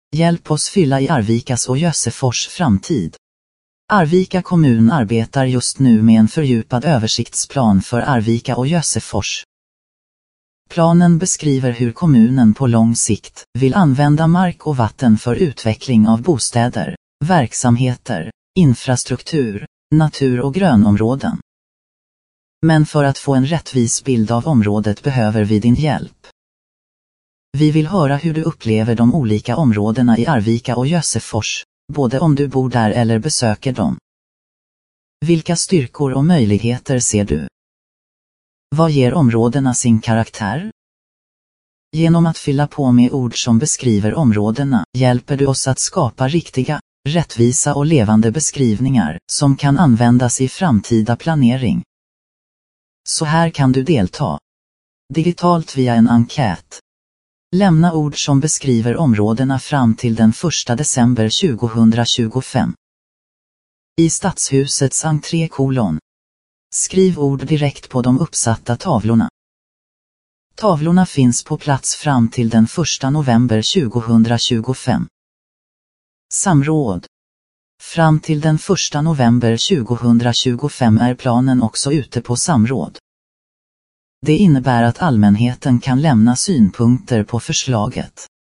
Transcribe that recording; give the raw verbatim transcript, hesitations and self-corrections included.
Hjälp oss fylla i Arvikas och Jössefors framtid. Arvika kommun arbetar just nu med en fördjupad översiktsplan för Arvika och Jössefors. Planen beskriver hur kommunen på lång sikt vill använda mark och vatten för utveckling av bostäder, verksamheter, infrastruktur, natur- och grönområden. Men för att få en rättvis bild av området behöver vi din hjälp. Vi vill höra hur du upplever de olika områdena i Arvika och Jössefors, både om du bor där eller besöker dem. Vilka styrkor och möjligheter ser du? Vad ger områdena sin karaktär? Genom att fylla på med ord som beskriver områdena hjälper du oss att skapa riktiga, rättvisa och levande beskrivningar som kan användas i framtida planering. Så här kan du delta. Digitalt via en enkät. Lämna ord som beskriver områdena fram till den första december tjugohundratjugofem. I stadshusets entré kolon. Skriv ord direkt på de uppsatta tavlorna. Tavlorna finns på plats fram till den första november tjugohundratjugofem. Samråd. Fram till den första november tjugohundratjugofem är planen också ute på samråd. Det innebär att allmänheten kan lämna synpunkter på förslaget.